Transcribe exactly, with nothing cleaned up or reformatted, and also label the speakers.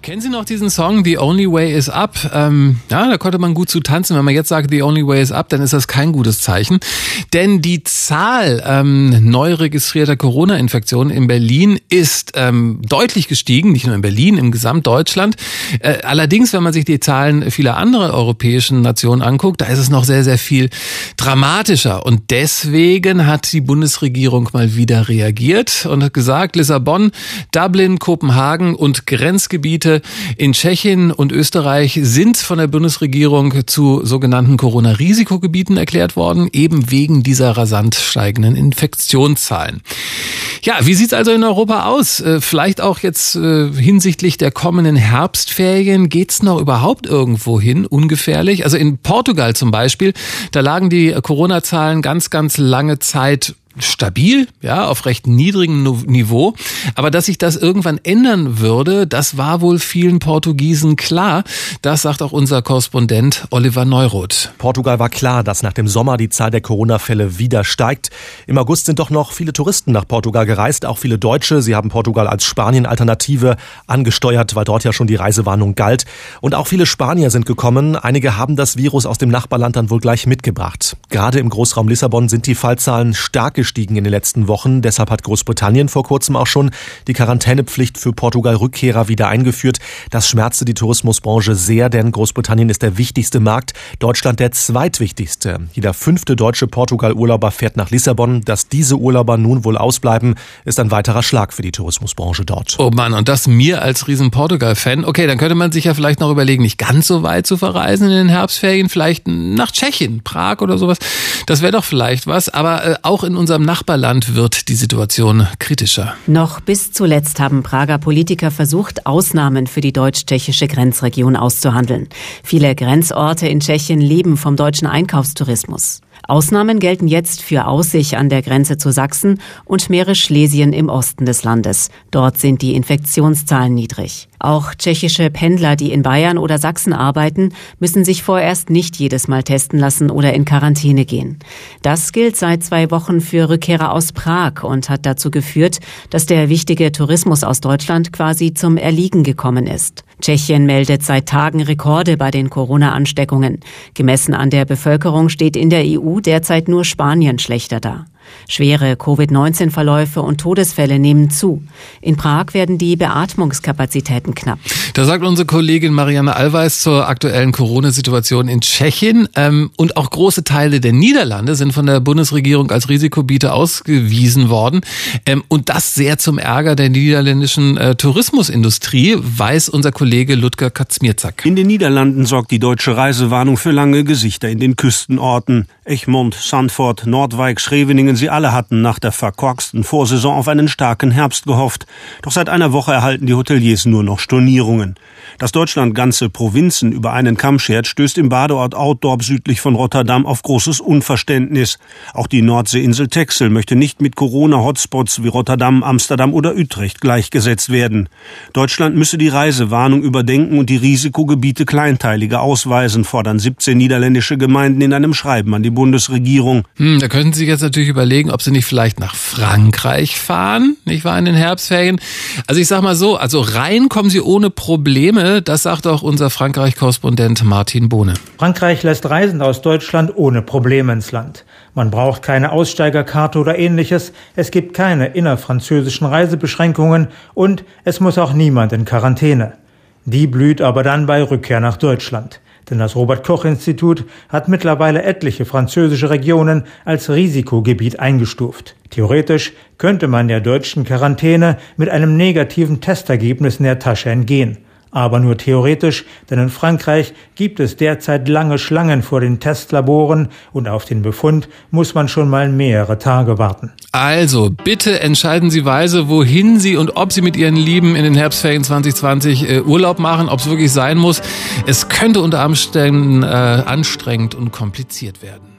Speaker 1: Kennen Sie noch diesen Song The Only Way Is Up? Ähm, ja, da konnte man gut zu tanzen. Wenn man jetzt sagt The Only Way Is Up, dann ist das kein gutes Zeichen. Denn die Zahl ähm, neu registrierter Corona-Infektionen in Berlin ist ähm, deutlich gestiegen. Nicht nur in Berlin, im Gesamtdeutschland. Äh, allerdings, wenn man sich die Zahlen vieler anderer europäischen Nationen anguckt, da ist es noch sehr, sehr viel dramatischer. Und deswegen hat die Bundesregierung mal wieder reagiert und hat gesagt, Lissabon, Dublin, Kopenhagen und Grenzgebiete in Tschechien und Österreich sind von der Bundesregierung zu sogenannten Corona-Risikogebieten erklärt worden, eben wegen dieser rasant steigenden Infektionszahlen. Ja, wie sieht's also in Europa aus? Vielleicht auch jetzt äh, hinsichtlich der kommenden Herbstferien. Geht's noch überhaupt irgendwo hin, ungefährlich? Also in Portugal zum Beispiel, da lagen die Corona-Zahlen ganz, ganz lange Zeit stabil, ja, auf recht niedrigem Niveau. Aber dass sich das irgendwann ändern würde, das war wohl vielen Portugiesen klar. Das sagt auch unser Korrespondent Oliver Neuroth.
Speaker 2: Portugal war klar, dass nach dem Sommer die Zahl der Corona-Fälle wieder steigt. Im August sind doch noch viele Touristen nach Portugal gereist, auch viele Deutsche. Sie haben Portugal als Spanien-Alternative angesteuert, weil dort ja schon die Reisewarnung galt. Und auch viele Spanier sind gekommen. Einige haben das Virus aus dem Nachbarland dann wohl gleich mitgebracht. Gerade im Großraum Lissabon sind die Fallzahlen stark gestiegen in den letzten Wochen. Deshalb hat Großbritannien vor kurzem auch schon die Quarantänepflicht für Portugal-Rückkehrer wieder eingeführt. Das schmerzte die Tourismusbranche sehr, denn Großbritannien ist der wichtigste Markt, Deutschland der zweitwichtigste. Jeder fünfte deutsche Portugal-Urlauber fährt nach Lissabon. Dass diese Urlauber nun wohl ausbleiben, ist ein weiterer Schlag für die Tourismusbranche dort.
Speaker 1: Oh Mann, und das mir als riesen Portugal-Fan. Okay, dann könnte man sich ja vielleicht noch überlegen, nicht ganz so weit zu verreisen in den Herbstferien, vielleicht nach Tschechien, Prag oder sowas. Das wäre doch vielleicht was, aber äh, auch in unserem Nachbarland wird die Situation kritischer.
Speaker 3: Noch bis zuletzt haben Prager Politiker versucht, Ausnahmen für die deutsch-tschechische Grenzregion auszuhandeln. Viele Grenzorte in Tschechien leben vom deutschen Einkaufstourismus. Ausnahmen gelten jetzt für Aussich an der Grenze zu Sachsen und Mährisch-Schlesien im Osten des Landes. Dort sind die Infektionszahlen niedrig. Auch tschechische Pendler, die in Bayern oder Sachsen arbeiten, müssen sich vorerst nicht jedes Mal testen lassen oder in Quarantäne gehen. Das gilt seit zwei Wochen für Rückkehrer aus Prag und hat dazu geführt, dass der wichtige Tourismus aus Deutschland quasi zum Erliegen gekommen ist. Tschechien meldet seit Tagen Rekorde bei den Corona-Ansteckungen. Gemessen an der Bevölkerung steht in der E U derzeit nur Spanien schlechter da. Schwere Covid neunzehn Verläufe und Todesfälle nehmen zu. In Prag werden die Beatmungskapazitäten knapp.
Speaker 1: Da sagt unsere Kollegin Marianne Allweis zur aktuellen Corona-Situation in Tschechien. Ähm, und auch große Teile der Niederlande sind von der Bundesregierung als Risikogebiete ausgewiesen worden. Ähm, und das sehr zum Ärger der niederländischen äh, Tourismusindustrie, weiß unser Kollege Ludger Kaczmierczak.
Speaker 4: In den Niederlanden sorgt die deutsche Reisewarnung für lange Gesichter in den Küstenorten. Egmond, Zandvoort, Noordwijk, Scheveningen, sie alle hatten nach der verkorksten Vorsaison auf einen starken Herbst gehofft. Doch seit einer Woche erhalten die Hoteliers nur noch Stornierungen. Dass Deutschland ganze Provinzen über einen Kamm schert, stößt im Badeort Outdorp südlich von Rotterdam auf großes Unverständnis. Auch die Nordseeinsel Texel möchte nicht mit Corona-Hotspots wie Rotterdam, Amsterdam oder Utrecht gleichgesetzt werden. Deutschland müsse die Reisewarnung überdenken und die Risikogebiete kleinteiliger ausweisen, fordern siebzehn niederländische Gemeinden in einem Schreiben an die Bundesregierung.
Speaker 1: Hm, da könnten Sie jetzt natürlich überlegen, ob Sie nicht vielleicht nach Frankreich fahren, nicht wahr, in den Herbstferien. Also ich sag mal so, also rein kommen Sie ohne Probleme, das sagt auch unser Frankreich-Korrespondent Martin Bohne.
Speaker 5: Frankreich lässt Reisende aus Deutschland ohne Probleme ins Land. Man braucht keine Aussteigerkarte oder ähnliches, es gibt keine innerfranzösischen Reisebeschränkungen und es muss auch niemand in Quarantäne. Die blüht aber dann bei Rückkehr nach Deutschland. Denn das Robert-Koch-Institut hat mittlerweile etliche französische Regionen als Risikogebiet eingestuft. Theoretisch könnte man der deutschen Quarantäne mit einem negativen Testergebnis in der Tasche entgehen. Aber nur theoretisch, denn in Frankreich gibt es derzeit lange Schlangen vor den Testlaboren und auf den Befund muss man schon mal mehrere Tage warten.
Speaker 1: Also, bitte entscheiden Sie weise, wohin Sie und ob Sie mit Ihren Lieben in den Herbstferien zwanzig zwanzig äh, Urlaub machen, ob es wirklich sein muss. Es könnte unter Umständen äh, anstrengend und kompliziert werden.